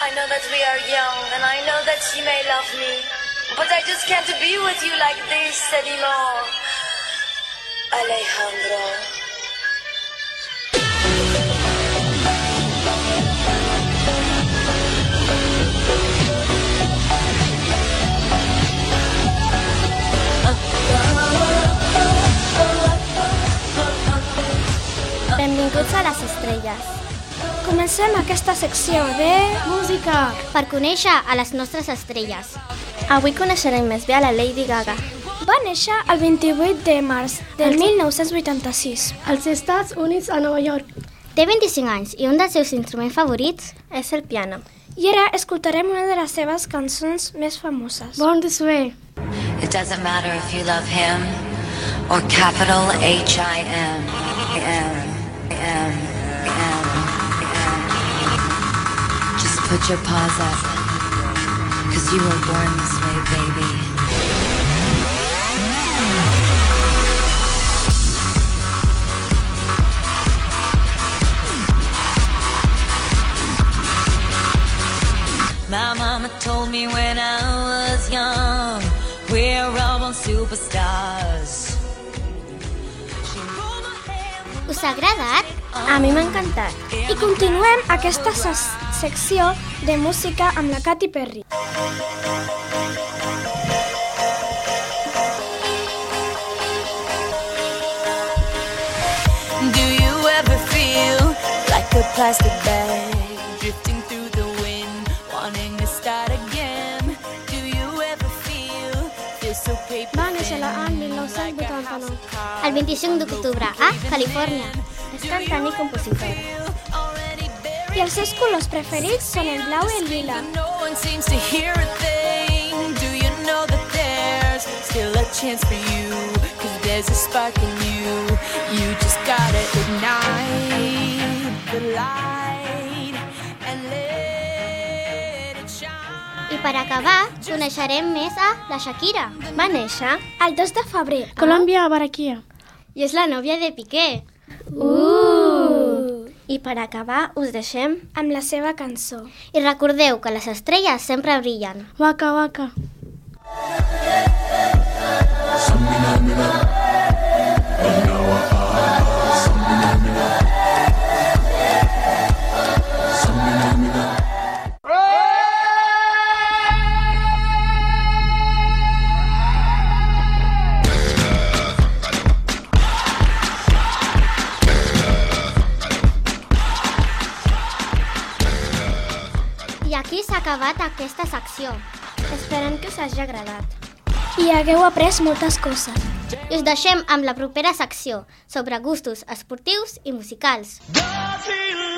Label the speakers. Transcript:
Speaker 1: I know that we are young, and I know that she may love me, but I just can't be with you like this anymore. Alejandro.
Speaker 2: Benvinguts a les estrelles.
Speaker 3: Comencem aquesta secció de música
Speaker 2: per conèixer a les nostres estrelles. Avui coneixerem més bé a la Lady Gaga.
Speaker 3: Va néixer el 28 de març del 1986 als Estats Units, a Nova York.
Speaker 2: Té 25 anys i un dels seus instruments favorits és el piano.
Speaker 3: I ara escoltarem una de les seves cançons més famoses.
Speaker 4: Born This Way.
Speaker 5: It doesn't matter if you love him or capital H-I-M. Just put your paws up, 'cause you were born this way, baby. My mama told me when I was young, we're all born superstars.
Speaker 2: Us ha agradat?
Speaker 3: A mi m'ha encantat. I continuem aquesta secció de música amb la Katy Perry.
Speaker 6: Do you ever feel like a plastic bag drifting through the wind, wanting to start again? Do you ever feel this so paper
Speaker 3: Va néixer l'any 1989.
Speaker 2: El 25 d'octubre a Califòrnia. És cantant i compositora.
Speaker 3: I els seus colors preferits són el blau i el lila.
Speaker 6: No one seems to hear a thing. Do you know that there's still a chance for you? 'Cause there's a spark in you. You just gotta ignite the light and let it shine.
Speaker 2: I per acabar, coneixerem més a la Shakira. Va néixer
Speaker 3: El 2 de febrer.
Speaker 4: Colòmbia, Barranquilla.
Speaker 2: i és la nòvia de Piqué. I per acabar, us deixem
Speaker 3: Amb la seva cançó.
Speaker 2: i recordeu que les estrelles sempre brillen.
Speaker 4: Waka Waka.
Speaker 2: I aquí s'ha acabat aquesta secció. Esperem que us hagi agradat.
Speaker 3: I hagueu après moltes coses.
Speaker 2: I us deixem amb la propera secció sobre gustos esportius i musicals.
Speaker 6: Does he